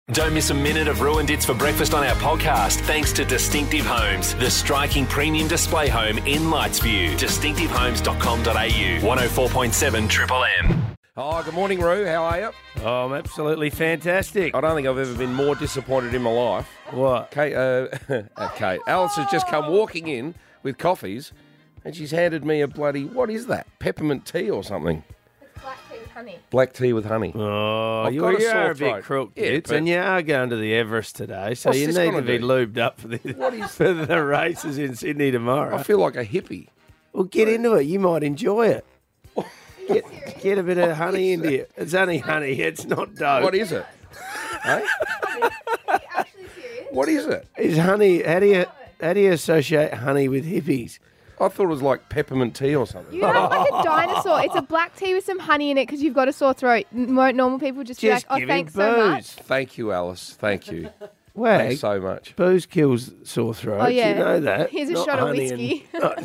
Don't miss a minute of Ruined It's for Breakfast on our podcast, thanks to Distinctive Homes, the striking premium display home in Lightsview. Distinctivehomes.com.au, 104.7 Triple M. Oh, good morning, Roo. How are you? Oh, I'm absolutely fantastic. I don't think I've ever been more disappointed in my life. What? Kate, Alice has just come walking in with coffees, and she's handed me a bloody, what is that? Peppermint tea or something? It's black tea with honey. Black tea with honey. Oh, I've you got a sore are a throat. bit crook, Yeah, Dits, but- and you are going to the Everest today, so What's you this need gonna to be do? lubed up for the races in Sydney tomorrow. I feel like a hippie. Well, get into it. You might enjoy it. Get a bit of honey into you. It's only honey. It's not dough. What is it? Hey? Are you actually serious? What is it? Is honey? How do you associate honey with hippies? I thought it was like peppermint tea or something. You know, like a dinosaur. It's a black tea with some honey in it because you've got a sore throat. Normal people just be like, oh, give him thanks so much. booze. Thank you, Alice. Thank you. Wag, Thanks so much. booze kills sore throats. Oh, yeah. You know that. Here's a Not shot of honey whiskey.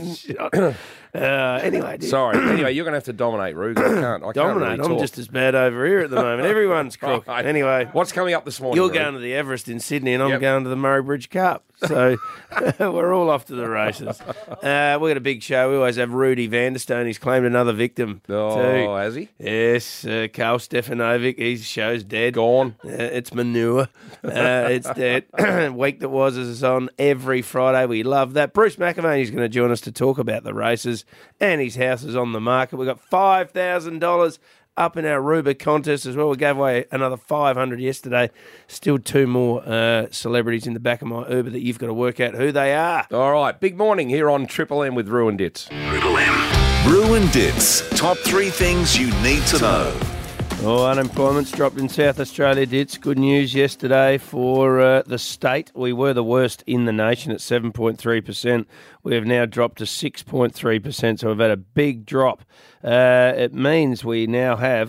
Anyway, Dits. Sorry. Anyway, you're going to have to dominate, Roo. I can't Dominate. really I'm talk. just as bad over here at the moment. Everyone's crook. Right. Anyway, What's coming up this morning, you're Roo? going to the Everest in Sydney, and I'm Yep. going to the Murray Bridge Cup. So we're all off to the races. We've got a big show. We always have Rudy Vanderstone. He's claimed another victim. Oh, too. has he? Yes, Carl Stefanovic. His show's dead. Gone. It's manure. It's dead. Week that was is on every Friday. We love that. Bruce McAvaney's going to join us to talk about the races, and his house is on the market. We've got $5,000 up in our Ruber contest as well. We gave away another 500 yesterday. Still two more celebrities in the back of my Uber that you've got to work out who they are. All right. Big morning here on Triple M with Ruined It's. Triple M. Ruined It's. Top 3 things you need to know. Oh, unemployment's dropped in South Australia, Dits. Good news yesterday for the state. We were the worst in the nation at 7.3%. We have now dropped to 6.3%, so we've had a big drop. It means we now have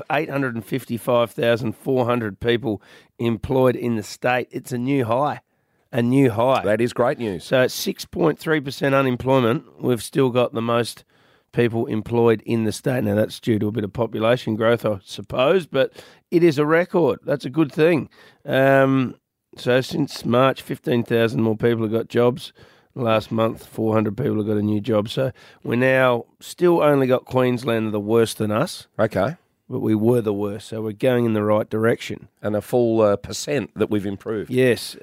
855,400 people employed in the state. It's a new high. A new high. That is great news. So at 6.3% unemployment, we've still got the most people employed in the state. Now, that's due to a bit of population growth, I suppose, but it is a record. That's a good thing. So since March, 15,000 more people have got jobs. Last month, 400 people have got a new job. So we're now still only got Queensland the worse than us, Okay. but we were the worst. So we're going in the right direction. And a full percent that we've improved. Yes.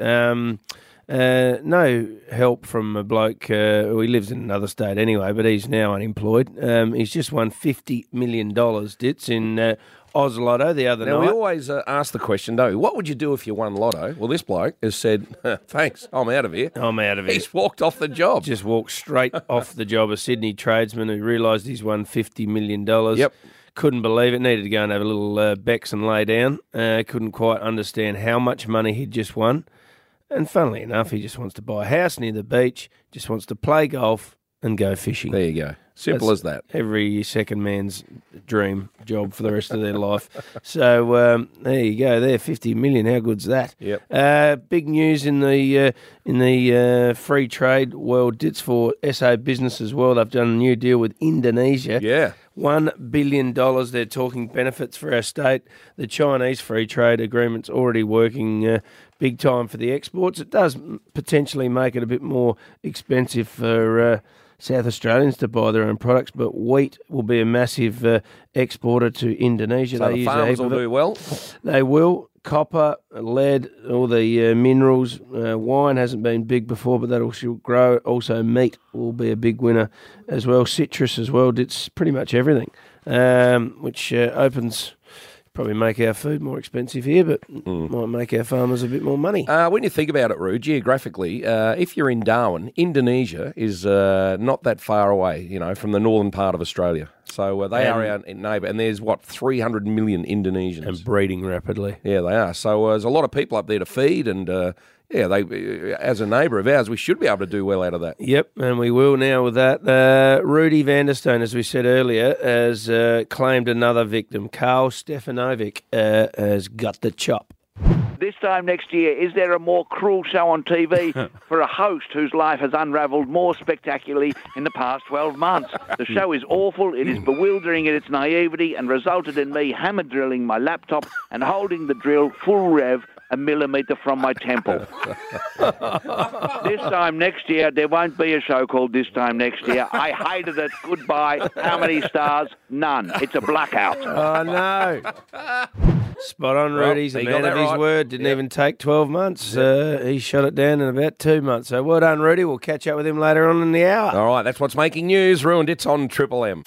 No help from a bloke. He lives in another state anyway, but he's now unemployed. He's just won $50 million, Dits, in Oz Lotto the other Now, we night. always ask the question, don't we? What would you do if you won Lotto? Well, this bloke has said, thanks, I'm out of here. I'm out of it. He's walked off the job. Just walked straight off the job. A Sydney tradesman who realised he's won $50 million. Yep. Couldn't believe it. Needed to go and have a little Bex and lay down. Couldn't quite understand how much money he'd just won. And funnily enough, he just wants to buy a house near the beach, just wants to play golf and go fishing. There you go. Simple That's as that. Every second man's dream job for the rest of their life. So there you go. There, 50 million. How good's that? Yep. Big news in the free trade world. Dits for SA Business as well. They've done a new deal with Indonesia. Yeah. $1 billion. They're talking benefits for our state. The Chinese free trade agreement's already working big time for the exports. It does potentially make it a bit more expensive for South Australians to buy their own products, but wheat will be a massive exporter to Indonesia. So the use a farmers heap will of it. do well. They will. Copper, lead, all the minerals. Wine hasn't been big before, but that'll still grow. Also, meat will be a big winner as well. Citrus as well. It's pretty much everything, which opens... Probably make our food more expensive here, but might make our farmers a bit more money. When you think about it, Roo, geographically, if you're in Darwin, Indonesia is not that far away, from the northern part of Australia. So they are our neighbour, and there's, 300 million Indonesians. And breeding rapidly. Yeah, they are. So there's a lot of people up there to feed, and they, as a neighbour of ours, we should be able to do well out of that. Yep, and we will now with that. Rudy Vanderstone, as we said earlier, has claimed another victim. Carl Stefanovic has got the chop. This time next year, is there a more cruel show on TV for a host whose life has unravelled more spectacularly in the past 12 months? The show is awful, it is bewildering in its naivety, and resulted in me hammer drilling my laptop and holding the drill full rev a millimetre from my temple. This time next year, there won't be a show called This Time Next Year. I hated it. Goodbye. How many stars? None. It's a blackout. Oh, no. Spot on, Rudy. He's a man of his word. Didn't even take 12 months. He shot it down in about 2 months. So well done, Rudy. We'll catch up with him later on in the hour. All right, that's what's making news. Ruined It's on Triple M.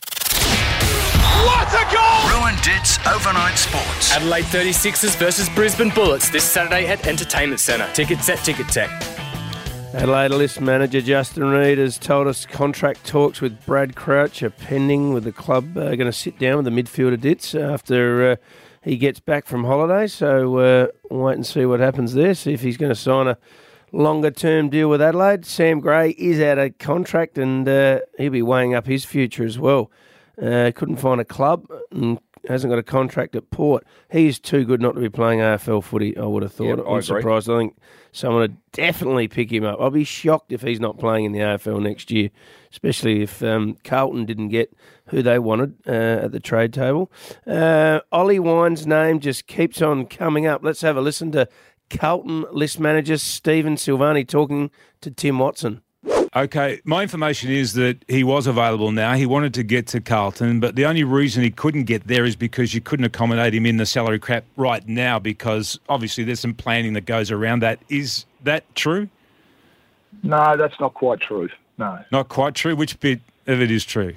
What a goal! Ruined It's overnight sports. Adelaide 36ers versus Brisbane Bullets this Saturday at Entertainment Centre. Tickets at Ticket Tech. Adelaide list manager Justin Reid has told us contract talks with Brad Crouch are pending, with the club going to sit down with the midfielder Ditz after he gets back from holiday. So we'll wait and see what happens there, see if he's going to sign a longer-term deal with Adelaide. Sam Gray is out of contract and he'll be weighing up his future as well. Couldn't find a club and hasn't got a contract at Port. He is too good not to be playing AFL footy, I would have thought. Yep, I'm surprised. I think someone would definitely pick him up. I'll be shocked if he's not playing in the AFL next year, especially if Carlton didn't get who they wanted at the trade table. Ollie Wine's name just keeps on coming up. Let's have a listen to Carlton list manager Stephen Silvani talking to Tim Watson. Okay, my information is that he was available now. He wanted to get to Carlton, but the only reason he couldn't get there is because you couldn't accommodate him in the salary cap right now, because obviously there's some planning that goes around that. Is that true? No, that's not quite true. No. Not quite true? Which bit of it is true?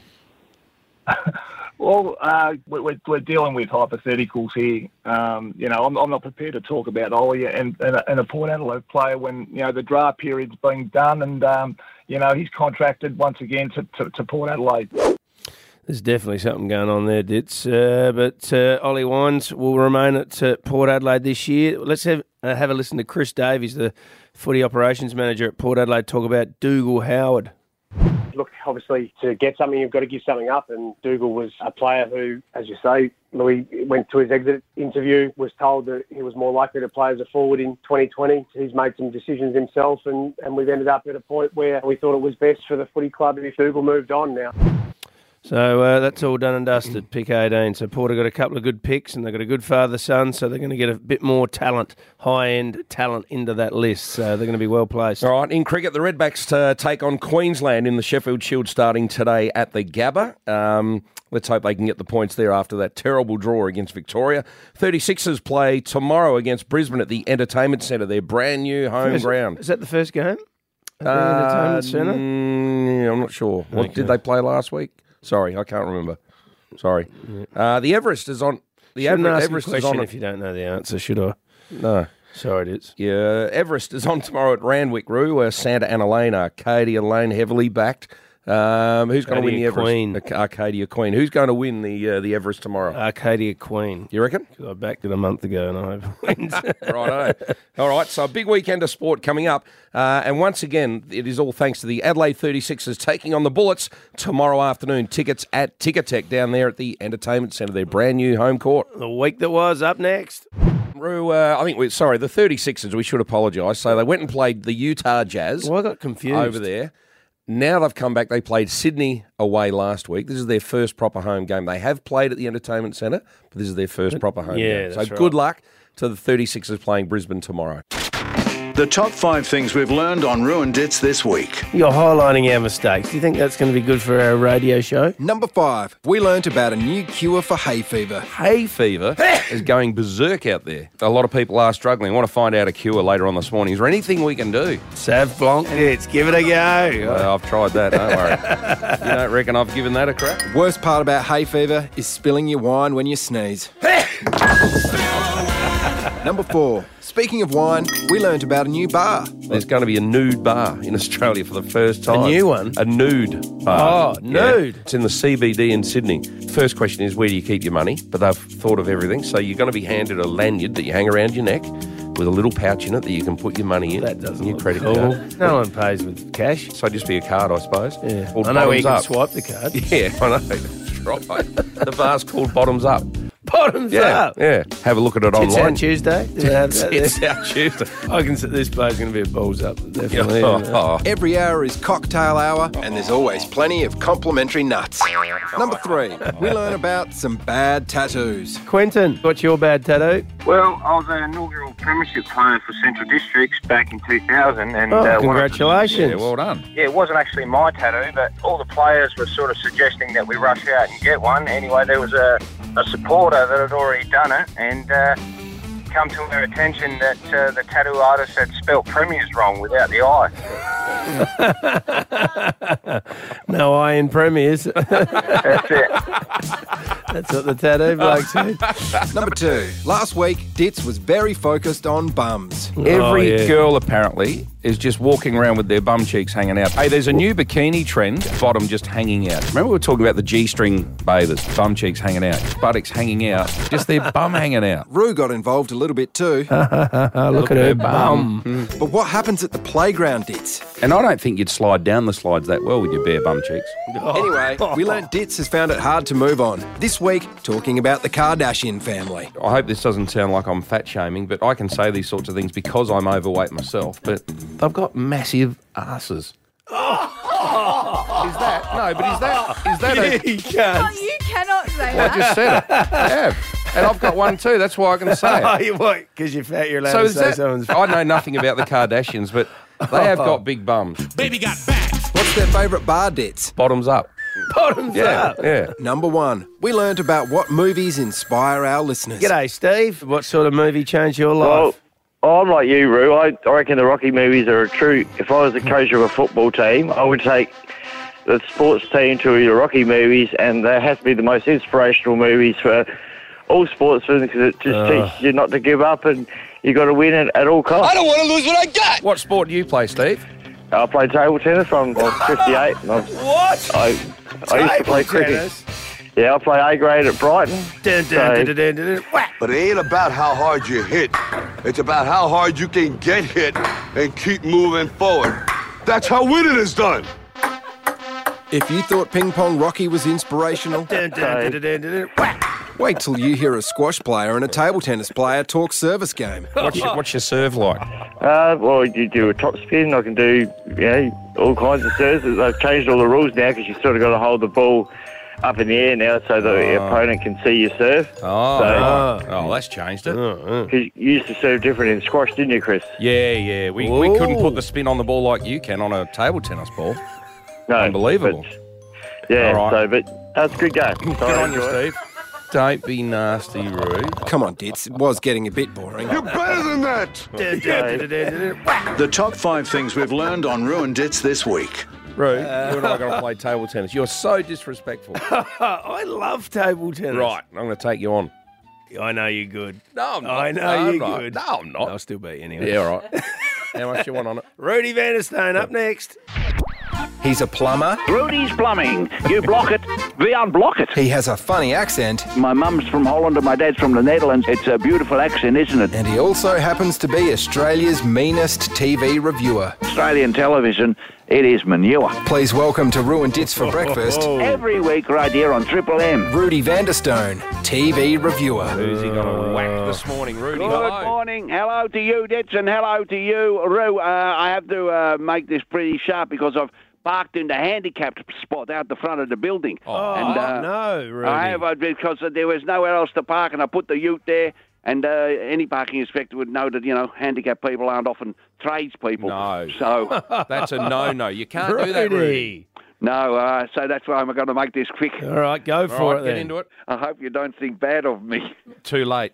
Well, we're dealing with hypotheticals here. I'm not prepared to talk about Ollie and a Port Adelaide player when the draft period's been done and he's contracted once again to Port Adelaide. There's definitely something going on there, Ditz. But Ollie Wines will remain at Port Adelaide this year. Let's have a listen to Chris Davies, the footy operations manager at Port Adelaide, talk about Dougal Howard. Look, obviously, to get something, you've got to give something up. And Dougal was a player who, as you say, Louis went to his exit interview, was told that he was more likely to play as a forward in 2020. He's made some decisions himself, and we've ended up at a point where we thought it was best for the footy club if Dougal moved on now. So that's all done and dusted, pick 18. So Port have got a couple of good picks and they've got a good father-son, so they're going to get a bit more talent, high-end talent into that list. So they're going to be well placed. All right, in cricket, the Redbacks take on Queensland in the Sheffield Shield starting today at the Gabba. Let's hope they can get the points there after that terrible draw against Victoria. 36ers play tomorrow against Brisbane at the Entertainment Centre, their brand new home ground. Is that the first game at the Entertainment Centre? I'm not sure. Okay. What did they play last week? Sorry, I can't remember. Sorry. Yeah. The Everest is on. The Everest is on. If you don't know the answer, should I? No. Sorry, it is. Yeah, Everest is on tomorrow at Randwick, Roo, where Santa Ana Lane, Arcadia Lane, heavily backed. Who's going to win the Everest? Queen. Arcadia Queen. Who's going to win the Everest tomorrow? Arcadia Queen. You reckon? I backed it a month ago and I hope it wins. Righto. All right, so a big weekend of sport coming up. And once again, it is all thanks to the Adelaide 36ers taking on the Bullets tomorrow afternoon. Tickets at Ticketek down there at the Entertainment Centre, their brand new home court. The week that was up next. Roo, the 36ers, we should apologise. So they went and played the Utah Jazz. Well, I got confused. Over there. Now they've come back. They played Sydney away last week. This is their first proper home game. They have played at the Entertainment Centre, but this is their first proper home game. So good luck to the 36ers playing Brisbane tomorrow. The top 5 things we've learned on Ruined It's this week. You're highlighting our mistakes. Do you think that's going to be good for our radio show? Number 5, we learnt about a new cure for hay fever. Hay fever is going berserk out there. A lot of people are struggling. I want to find out a cure later on this morning. Is there anything we can do? Sav Blanc, give it a go. Well, I've tried that, don't worry. You don't reckon I've given that a crack? Worst part about hay fever is spilling your wine when you sneeze. Number 4, speaking of wine, we learnt about a new bar. There's going to be a nude bar in Australia for the first time. A new one? A nude bar. Oh, nude. Yeah. It's in the CBD in Sydney. First question is, where do you keep your money? But they've thought of everything. So you're going to be handed a lanyard that you hang around your neck with a little pouch in it that you can put your money in. That doesn't your look credit cool. card. No one pays with cash. So just be a card, I suppose. Yeah. Called I know where you can Up. swipe the card. Yeah, I know. That's right. The bar's called Bottoms Up. Bottoms up. Yeah. Have a look at it Tits online. Out Tuesday. It's out Tuesday. I can see this play's going to be a balls up. Definitely. Every hour is cocktail hour, and there's always plenty of complimentary nuts. Number 3, we learn about some bad tattoos. Quentin, what's your bad tattoo? Well, I was an inaugural premiership player for Central Districts back in 2000. And, congratulations. Yeah, well done. Yeah, it wasn't actually my tattoo, but all the players were sort of suggesting that we rush out and get one. Anyway, there was a supporter that had already done it, and come to our attention that the tattoo artist had spelt premiers wrong without the I. No I in premiers. That's it. That's what the tattoo bloke said. Number 2, last week, Ditz was very focused on bums. Every girl apparently is just walking around with their bum cheeks hanging out. Hey, there's a new bikini trend, bottom just hanging out. Remember we were talking about the G-string bathers, bum cheeks hanging out, buttocks hanging out, just their bum hanging out. Rue got involved a little bit too. Look at her bum. But what happens at the playground, Ditz? And I don't think you'd slide down the slides that well with your bare bum cheeks. Anyway, we learnt Ditz has found it hard to move on. This week, talking about the Kardashian family. I hope this doesn't sound like I'm fat shaming, but I can say these sorts of things because I'm overweight myself. But they've got massive asses. Is that You can't. Oh, you cannot say Well, that. I just said it. Yeah. And I've got one too. That's why I can say Oh, it. you what? Because you're fat, you're allowed So to is say that, someone's I know nothing about the Kardashians, but they have got big bums. Baby got back. What's their favourite bar, Ditz? Bottoms up. bottoms Yeah, up. yeah. Number 1, we learnt about what movies inspire our listeners. G'day, Steve. What sort of movie changed your life? Well, I'm like you, Roo. I reckon the Rocky movies are a true... If I was the coach of a football team, I would take the sports team to the Rocky movies, and they have to be the most inspirational movies for all sportsmen because it just teaches you not to give up and you got to win it at all costs. I don't want to lose what I got. What sport do you play, Steve? I played table tennis from 58. And What? I used to play cricket. Tennis? Yeah, I play A grade at Brighton. But it ain't about how hard you hit. It's about how hard you can get hit and keep moving forward. That's how winning is done. If you thought Ping Pong Rocky was inspirational, wait till you hear a squash player and a table tennis player talk service game. What's your serve like? Well, you do a top spin. I can do, all kinds of serves. They've changed all the rules now because you sort of got to hold the ball up in the air now so that your opponent can see your serve. Oh, that's changed it. Because you used to serve different in squash, didn't you, Chris? Yeah. We couldn't put the spin on the ball like you can on a table tennis ball. No, Unbelievable. Yeah, All right. but that's a good game. Good on you, Steve. Don't be nasty, Roo. Come on, Ditz. It was getting a bit boring. You're better than that. The top 5 things we've learned on Ruined Dits this week. Roo, you and I are going to play table tennis. You're so disrespectful. I love table tennis. Right, I'm going to take you on. I know you're good. No, I'm not. I know No, you're I'm not. good. No, I'm not. I'll still beat you anyway. Yeah, all right. How much you want on it? Rudy Vanderstone up next. He's a plumber. Rudy's Plumbing. You block it, we unblock it. He has a funny accent. My mum's from Holland and my dad's from the Netherlands. It's a beautiful accent, isn't it? And he also happens to be Australia's meanest TV reviewer. Australian television, it is manure. Please welcome to Ruined Dits for breakfast, Every week right here on Triple M. Rudy Vanderstone, TV reviewer. Who's he going to whack this morning, Rudy? Good Hello. morning. Hello to you, Dits, and hello to you, Roo. I have to make this pretty sharp because I've parked in the handicapped spot out the front of the building. No, Rudy. I have because there was nowhere else to park, and I put the ute there. And any parking inspector would know that, handicapped people aren't often tradespeople. No. So That's a no-no. You can't do that, Rudy. no, so that's why I'm going to make this quick. All right, go for All it right, then. get into it. I hope you don't think bad of me. Too late.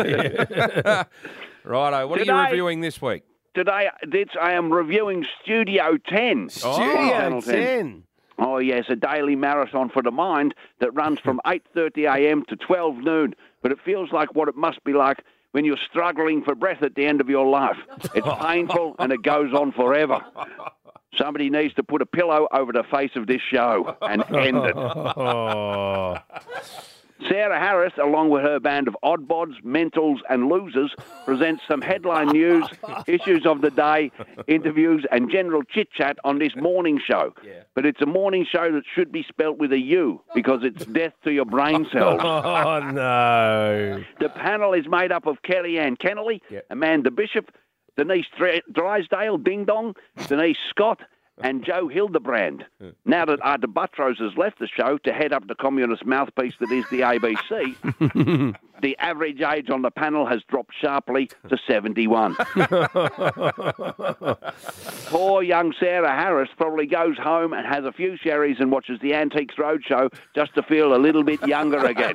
Righto, what are you Today- reviewing this week? Today, Dits, I am reviewing Studio 10. Studio Channel 10. Oh, yes, a daily marathon for the mind that runs from 8:30 a.m. to 12 noon. But it feels like what it must be like when you're struggling for breath at the end of your life. It's painful and it goes on forever. Somebody needs to put a pillow over the face of this show and end it. Sarah Harris, along with her band of oddbods, mentals and losers, presents some headline news, issues of the day, interviews and general chit-chat on this morning show. But it's a morning show that should be spelt with a U because it's death to your brain cells. Oh, no. The panel is made up of Kellyanne Kennelly, Amanda Bishop, Denise Drysdale, Ding Dong, Denise Scott, and Joe Hildebrand. Now that Arthur Buttrose has left the show to head up the communist mouthpiece that is the ABC, the average age on the panel has dropped sharply to 71. Poor young Sarah Harris probably goes home and has a few sherries and watches the Antiques Roadshow just to feel a little bit younger again.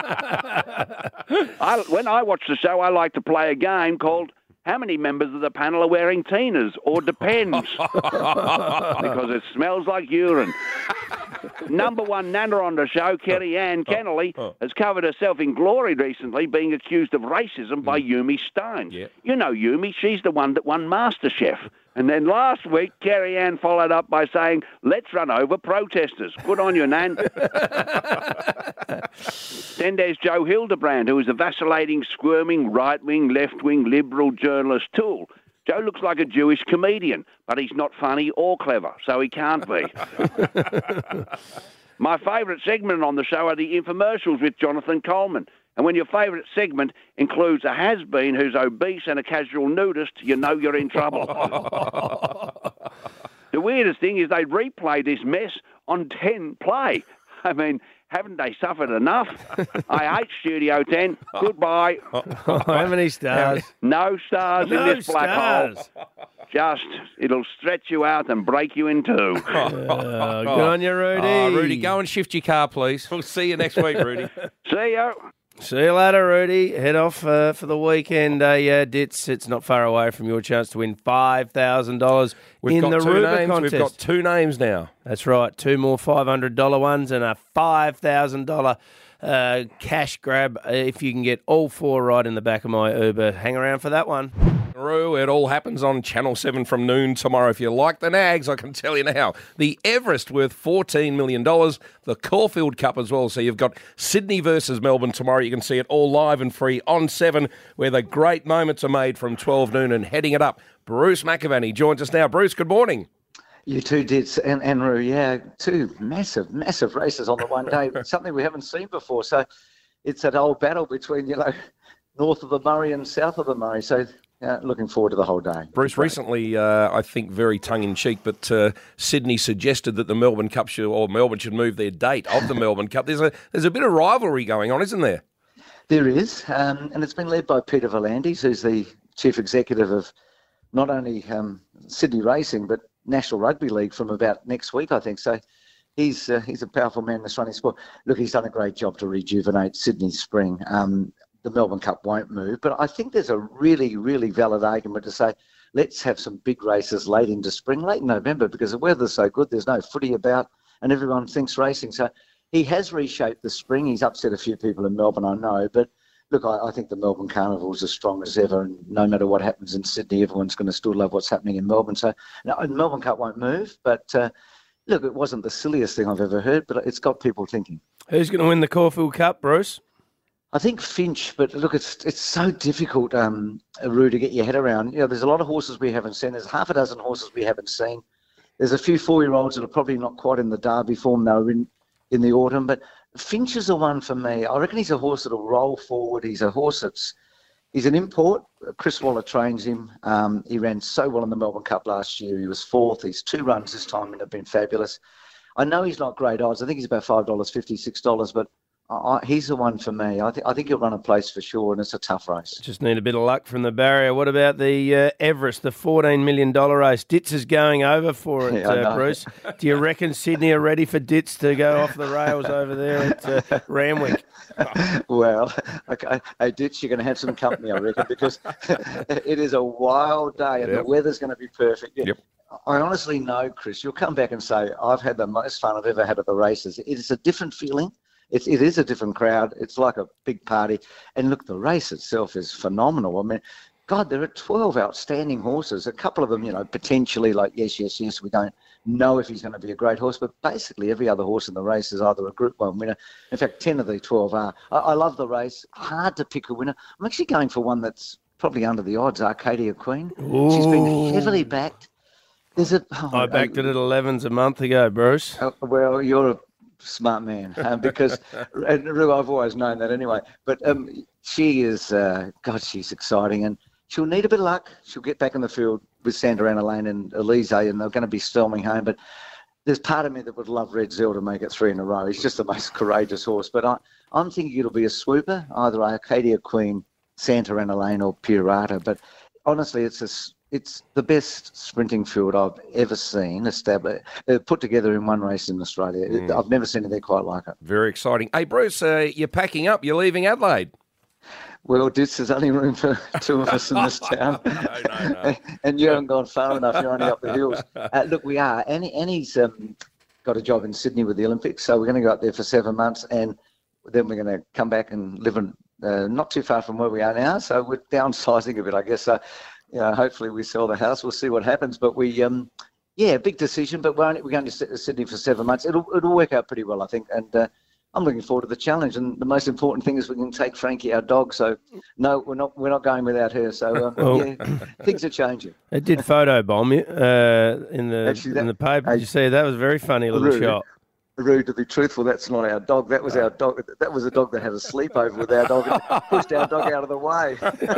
When I watch the show, I like to play a game called how many members of the panel are wearing Tinas, or depends, because it smells like urine. Number one nana on the show, Kellyanne Kennelly, has covered herself in glory recently, being accused of racism by Yumi Stones. You know Yumi, she's the one that won MasterChef. And then last week, Kellyanne followed up by saying, let's run over protesters. Good on you, Nan. Then there's Joe Hildebrand, who is a vacillating, squirming, right-wing, left-wing, liberal journalist tool. Joe looks like a Jewish comedian, but he's not funny or clever, so he can't be. My favourite segment on the show are the infomercials with Jonathan Coleman. And when your favourite segment includes a has-been who's obese and a casual nudist, you know you're in trouble. The weirdest thing is they replay this mess on 10 Play. I mean, haven't they suffered enough? I hate Studio 10. Goodbye. How many stars? No stars in this black hole. Just, it'll stretch you out and break you in two. Good on you, Rudy. Oh, Rudy, go and shift your car, please. We'll see you next week, Rudy. See you. See you later, Rudy. Head off for the weekend. Dits, it's not far away from your chance to win $5,000 in the Ruba contest. We've got two names now. That's right. Two more $500 ones and a $5,000 cash grab if you can get all four right in the back of my Uber. Hang around for that one. It all happens on Channel 7 from noon tomorrow. If you like the Nags, I can tell you now. The Everest worth $14 million. The Caulfield Cup as well. So you've got Sydney versus Melbourne tomorrow. You can see it all live and free on 7, where the great moments are made from 12 noon and heading it up. Bruce McAvaney joins us now. Bruce, good morning. You two Dits and Roo, yeah, two massive races on the one day. Something we haven't seen before. So it's that old battle between, north of the Murray and south of the Murray. So looking forward to the whole day. Bruce, recently, I think very tongue-in-cheek, but Sydney suggested that the Melbourne Cup Melbourne should move their date of the Melbourne Cup. There's a bit of rivalry going on, isn't there? There is, and it's been led by Peter V'landys, who's the chief executive of not only Sydney Racing, but National Rugby League from about next week, I think. So he's a powerful man in this running sport. Look, he's done a great job to rejuvenate Sydney Spring. The Melbourne Cup won't move, but I think there's a really, really valid argument to say, let's have some big races late into spring, late in November, because the weather's so good, there's no footy about, and everyone thinks racing. So he has reshaped the spring. He's upset a few people in Melbourne, I know, but look, I think the Melbourne Carnival is as strong as ever, and no matter what happens in Sydney, everyone's going to still love what's happening in Melbourne. So no, the Melbourne Cup won't move, but look, it wasn't the silliest thing I've ever heard, but it's got people thinking. Who's going to win the Caulfield Cup, Bruce? I think Finch, but look, it's so difficult, Roo, to get your head around. There's a lot of horses we haven't seen. There's half a dozen horses we haven't seen. There's a few 4-year-olds that are probably not quite in the Derby form they were in the autumn, but Finch is the one for me. I reckon he's a horse that'll roll forward. He's a horse he's an import. Chris Waller trains him. He ran so well in the Melbourne Cup last year. He was 4th. He's 2 runs this time and have been fabulous. I know he's not great odds. I think he's about $5, $56, but he's the one for me. I think he'll run a place for sure, and it's a tough race. Just need a bit of luck from the barrier. What about the Everest, the $14 million race? Ditz is going over for it, Bruce. Do you reckon Sydney are ready for Ditz to go off the rails over there at Randwick? Well, okay. Hey, Ditz, you're going to have some company, I reckon, because it is a wild day, and the weather's going to be perfect. Yep. I honestly know, Chris, you'll come back and say, I've had the most fun I've ever had at the races. It is a different feeling. It is a different crowd. It's like a big party. And look, the race itself is phenomenal. I mean, God, there are 12 outstanding horses. A couple of them, potentially like, yes, we don't know if he's going to be a great horse, but basically every other horse in the race is either a Group 1 winner. In fact, 10 of the 12 are. I love the race. Hard to pick a winner. I'm actually going for one that's probably under the odds, Arcadia Queen. Ooh. She's been heavily backed. I backed it at 11s a month ago, Bruce. Well, you're a smart man, because and Roo, I've always known that anyway. But she is, she's exciting, and she'll need a bit of luck. She'll get back in the field with Santa Ana Lane and Elise, and they're going to be storming home. But there's part of me that would love Red Zell to make it 3 in a row. He's just the most courageous horse. But I'm thinking it'll be a swooper, either Arcadia Queen, Santa Ana Lane, or Pirata. But honestly, it's the best sprinting field I've ever seen established, put together in one race in Australia. I've never seen anything quite like it. Very exciting. Hey, Bruce, you're packing up. You're leaving Adelaide. Well, there's only room for 2 of us in this town. No. And you haven't gone far enough. You're only up the hills. Look, we are. Annie's got a job in Sydney with the Olympics, so we're going to go up there for 7 months, and then we're going to come back and live in not too far from where we are now. So we're downsizing a bit, I guess. So, hopefully we sell the house. We'll see what happens. But we, big decision. But we're going to Sydney for 7 months. It'll work out pretty well, I think. And I'm looking forward to the challenge. And the most important thing is we can take Frankie, our dog. So no, we're not going without her. So things are changing. It did photobomb you in the paper. Did you see that? Was a very funny little shot. Rude, to be truthful, that's not our dog. That was our dog. That was a dog that had a sleepover with our dog and pushed our dog out of the way.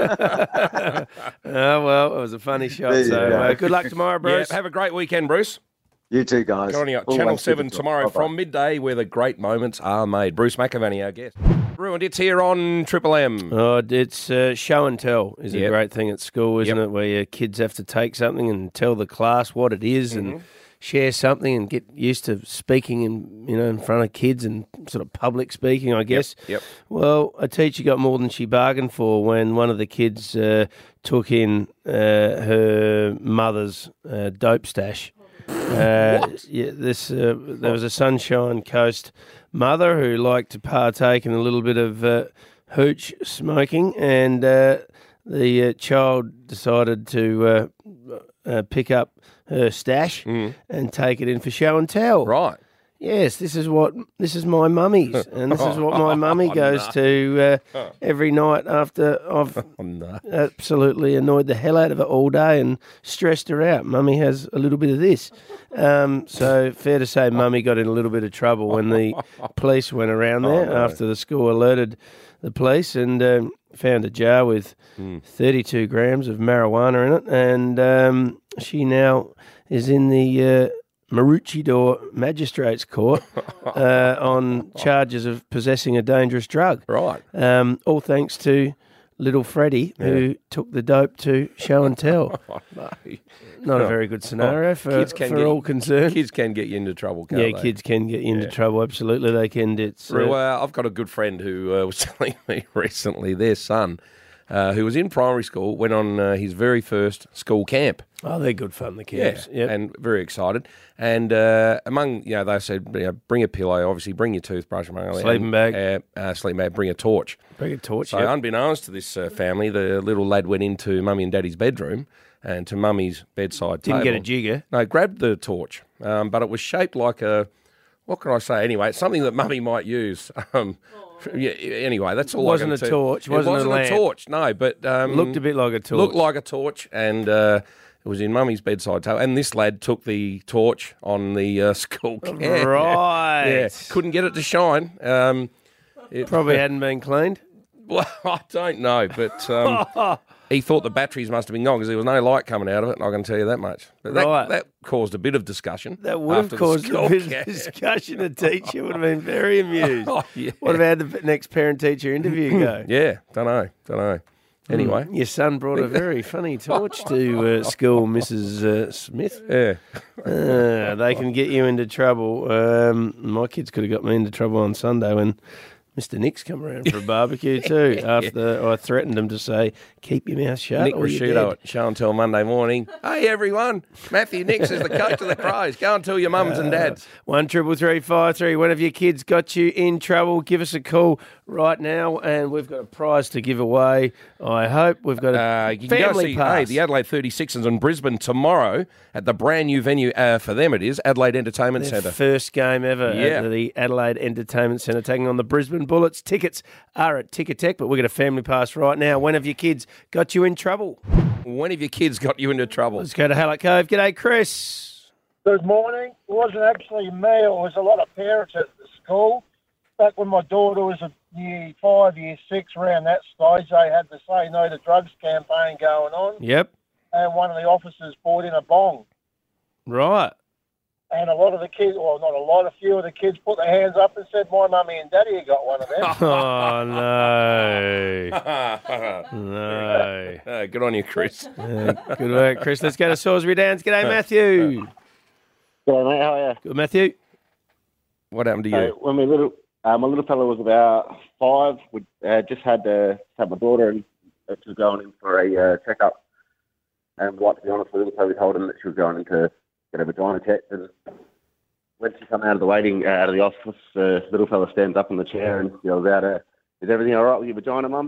Well, it was a funny shot. So good luck tomorrow, Bruce. Yeah, have a great weekend, Bruce. You too, guys. Good on you. Channel 7 tomorrow from midday, where the great moments are made. Bruce McAvaney, our guest. Ruined It's here on Triple M. Oh, it's show and tell is a great thing at school, isn't it? Where your kids have to take something and tell the class what it is and share something and get used to speaking in front of kids and sort of public speaking, I guess. Yep. Well, a teacher got more than she bargained for when one of the kids took in her mother's dope stash. There was a Sunshine Coast mother who liked to partake in a little bit of hooch smoking, and the child decided to pick up her stash and take it in for show and tell. Right. Yes, this is my mummy's, and this is what my mummy goes to every night after I've absolutely annoyed the hell out of her all day and stressed her out. Mummy has a little bit of this. So fair to say Mummy got in a little bit of trouble when the police went around there after the school alerted the police and found a jar with 32 grams of marijuana in it, and she now is in the Maroochydore Magistrates Court on charges of possessing a dangerous drug. Right. All thanks to little Freddie, who took the dope to show and tell. Not a very good scenario for all concerned. Kids can get you into trouble, can't they? Kids can get you into trouble. Absolutely, they can. I've got a good friend who was telling me recently their son, who was in primary school, went on his very first school camp. Oh, they're good fun, the camps. Yeah, and very excited. And among, they said, bring a pillow, obviously bring your toothbrush. Sleeping bag. Sleeping bag, bring a torch. Bring a torch, So unbeknownst to this family, the little lad went into Mummy and Daddy's bedroom and to Mummy's bedside table. Didn't get a jigger? No, grabbed the torch, but it was shaped like a, what can I say? Anyway, it's something that Mummy might use. Anyway, that's all. Wasn't a torch. Wasn't a torch. No, but looked a bit like a torch. Looked like a torch, and it was in Mummy's bedside table. And this lad took the torch on the school camp. Right. Yeah, couldn't get it to shine. It probably hadn't been cleaned. Well, I don't know, but he thought the batteries must have been gone because there was no light coming out of it, and I can tell you that much. But that caused a bit of discussion. That would have caused a bit of discussion. The teacher would have been very amused. What about the next parent-teacher interview go? Yeah, don't know. Anyway. Your son brought a very funny torch to school, Mrs. Smith. Yeah. They can get you into trouble. My kids could have got me into trouble on Sunday when Mr. Nick's come around for a barbecue too. After I threatened him to say, "Keep your mouth shut." Nick or you're Rasciuto dead. at Show and Tell Monday morning. Hey everyone, Matthew Nix is the coach of the Crows. Go and tell your mums and dads. 133353. One of your kids got you in trouble. Give us a call right now, and we've got a prize to give away. I hope we've got a You can go family see pass. the Adelaide 36ers in Brisbane tomorrow at the brand new venue for them. It is Adelaide Entertainment Their Centre. first game ever Yeah. at the Adelaide Entertainment Centre, taking on the Brisbane Bullets. Tickets are at Ticketek, but we've got a family pass right now. When have your kids got you in trouble? When have your kids got you into trouble? Let's go to Hallett Cove. G'day, Chris. Good morning. It wasn't actually me. It was a lot of parents at the school. Back when my daughter was a year 5, year 6, around that stage, they had the Say No to Drugs campaign going on. Yep. And one of the officers brought in a bong. Right. And a lot of the kids, well, not a lot, a few of the kids put their hands up and said, my mummy and daddy have got one of them. Oh, no. No. Good on you, Chris. Good work, Chris. Let's go to Salisbury Downs. G'day, Matthew. G'day, mate. How are you? Good, Matthew. What happened to you? When my little fella was about 5, we just had my daughter and she was going in for a checkup. And like, to be honest with him, so we told him that she was going in to get a vagina checked. And when she come out of the office, the little fella stands up in the chair and yells out, "Is everything all right with your vagina, Mum?"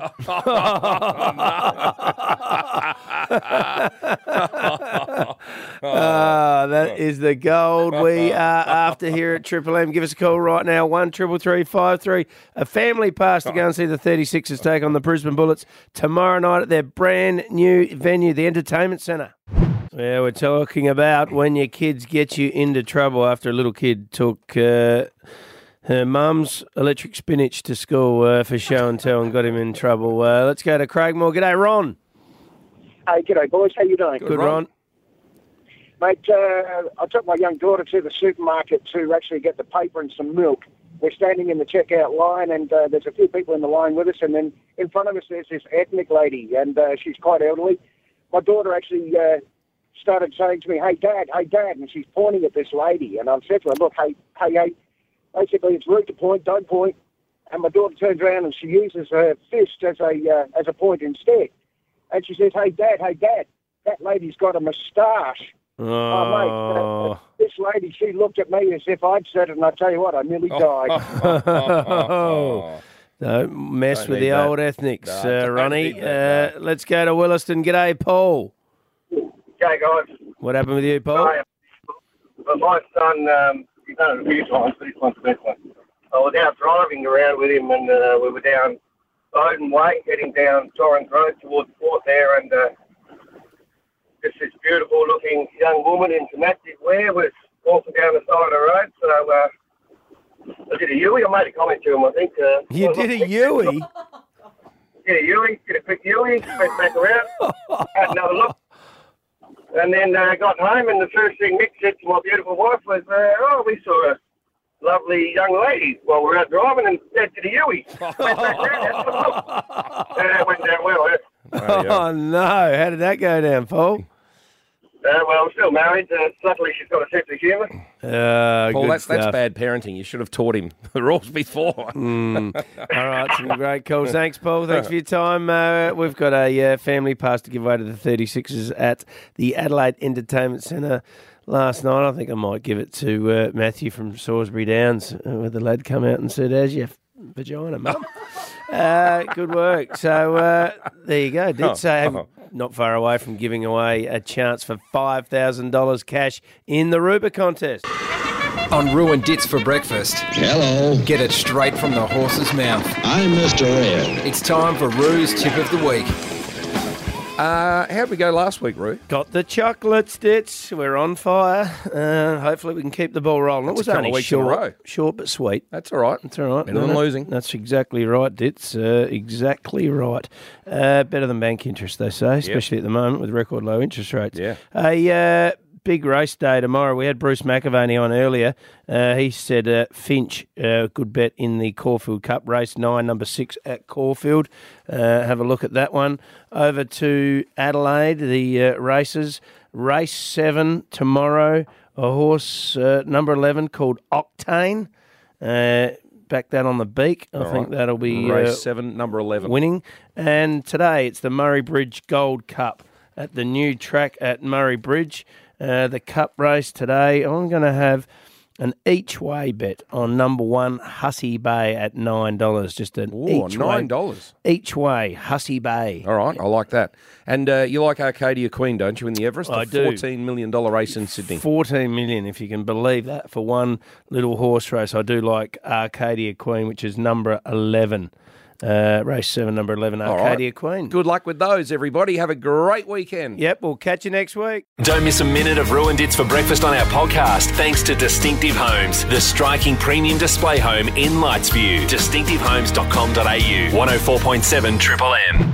That is the gold we are after here at Triple M. Give us a call right now, 133353. A family pass to go and see the 36ers take on the Brisbane Bullets tomorrow night at their brand new venue, the Entertainment Centre. Yeah, we're talking about when your kids get you into trouble after a little kid took her mum's electric spinach to school for show and tell and got him in trouble. Let's go to Craigmore. G'day, Ron. Hey, g'day, boys. How you doing? Good, Ron. Mate, I took my young daughter to the supermarket to actually get the paper and some milk. We're standing in the checkout line, and there's a few people in the line with us, and then in front of us there's this ethnic lady, and she's quite elderly. My daughter actually started saying to me, hey, Dad, and she's pointing at this lady, and I've said to her, look, hey, basically it's rude to point, don't point. And my daughter turns around and she uses her fist as a point instead. And she says, hey, Dad, that lady's got a moustache. Oh, mate, this lady, she looked at me as if I'd said it, and I tell you what, I nearly died. Don't mess Don't with need the that. old ethnics, No, don't Ronnie. need that, Let's go to Williston. G'day, Paul. Okay, guys. What happened with you, Paul? Hi. Well, my son, he's done it a few times, but this one's the best one. I was out driving around with him, and we were down Bowden Way, heading down Torrens Road towards Port there, and just this beautiful-looking young woman in some active wear was walking down the side of the road. So I did a Yui. I made a comment to him, I think. You did a Yui? Did a Yui, did a quick Yui, went back around, had another look. And then got home, and the first thing Mick said to my beautiful wife was, we saw a lovely young lady while we were out driving, and Dad did a Yui. Went back around, had a look. It went down well. Oh, no. How did that go down, Paul? Well, I'm still married. Luckily, she's got a sense of humour. Paul, good that's stuff. bad parenting. You should have taught him the rules before. All right, some great calls. Thanks, Paul. Thanks for your time. We've got a family pass to give away to the 36ers at the Adelaide Entertainment Centre last night. I think I might give it to Matthew from Salisbury Downs, where the lad come out and said, how's your vagina, Mum? Good work. So there you go. Did say not far away from giving away a chance for $5,000 cash in the Ruber contest. On Ruined Dits for breakfast. Hello. Get it straight from the horse's mouth. I'm Mr. Ed. It's time for Rue's Tip of the Week. How'd we go last week, Rue? Got the chocolates, Dits. We're on fire. Hopefully we can keep the ball rolling. That's It was a couple only of weeks in a row. short but sweet. That's all right. That's all right. Better than losing. That's exactly right, Dits. Exactly right. Better than bank interest, they say, especially at the moment with record low interest rates. Yeah. A big race day tomorrow. We had Bruce McAvaney on earlier. He said Finch, good bet in the Caulfield Cup race 9, number 6 at Caulfield. Have a look at that one. Over to Adelaide, the races. Race 7 tomorrow. A horse, number 11, called Octane. Been back that on the beak. I think that'll be race 7, number 11. winning. And today it's the Murray Bridge Gold Cup at the new track at Murray Bridge. The Cup race today, I'm going to have an each-way bet on number 1, Hussey Bay at $9. Just an $9. Each way, Hussey Bay. All right, I like that. And you like Arcadia Queen, don't you, in the Everest? I the do. $14 million race in Sydney. 14 million, if you can believe that, for one little horse race. I do like Arcadia Queen, which is number 11. Race 7, number 11, Arcadia Queen. Good luck with those, everybody. Have a great weekend. Yep, we'll catch you next week. Don't miss a minute of Ruined It's for Breakfast on our podcast, thanks to Distinctive Homes, the striking premium display home in Lightsview. DistinctiveHomes.com.au, 104.7 Triple M.